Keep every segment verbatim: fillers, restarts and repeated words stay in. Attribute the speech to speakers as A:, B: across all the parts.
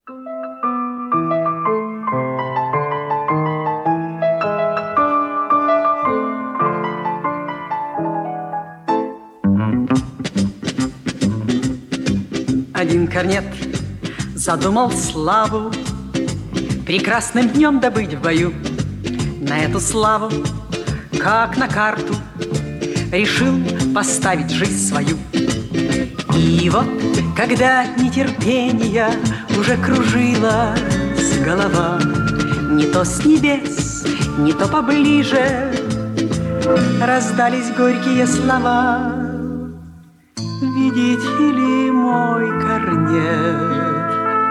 A: Один корнет задумал славу прекрасным днем добыть в бою. На эту славу, как на карту, решил поставить жизнь свою. И вот, когда от нетерпения уже кружилась голова, не то с небес, не то поближе раздались горькие слова. Видите ли, мой корнет,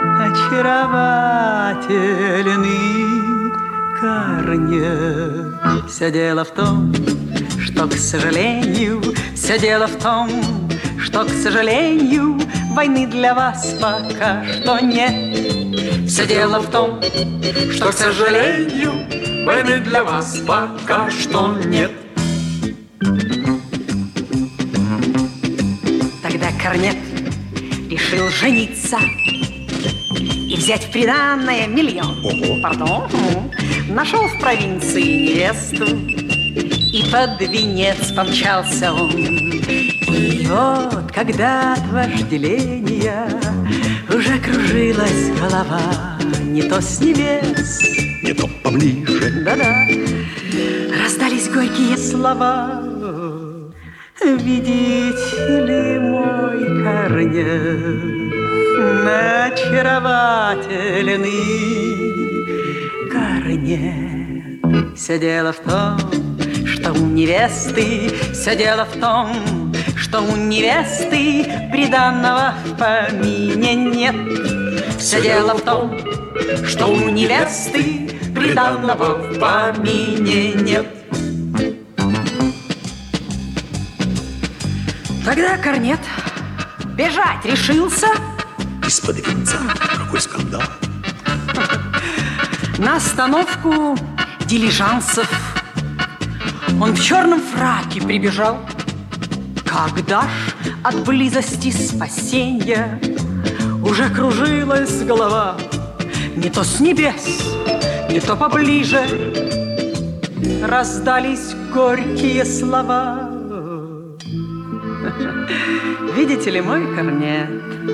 A: очаровательный корнет. Все дело в том, что, к сожалению, все дело в том, что, к сожалению, войны для вас пока что нет. Все дело в том, что, к сожалению, войны для вас пока что нет. Тогда корнет решил жениться и взять в приданое миллион.
B: Ого.
A: Пардон. Нашел в провинции невесту, и под венец помчался он. И вот, когда от вожделения уже кружилась голова, не то с небес,
B: не то поближе,
A: да-да, раздались горькие слова. Видите ли, мой корнет, очаровательный корнет. Все дело в том, что у невесты, все дело в том, что у невесты приданного в помине нет. Все дело в том, что у невесты приданного в помине нет. Тогда корнет бежать решился
B: из-под венца. Какой скандал!
A: на остановку дилижансов. Он в черном фраке прибежал. Когда ж от близости спасенья уже кружилась голова, не то с небес, не то поближе раздались горькие слова. Видите ли, мой корнет,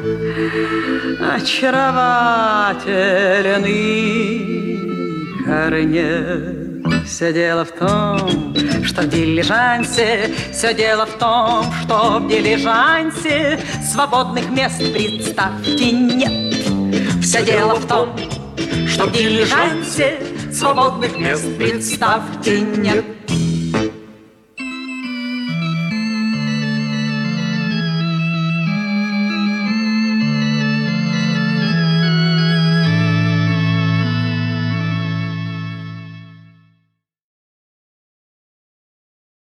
A: очаровательный корнет. Все дело в том, что в дилижансе, все дело в том, что в дилижансе свободных мест, представьте, нет. Все дело в том, что в дилижансе свободных мест, представьте, нет.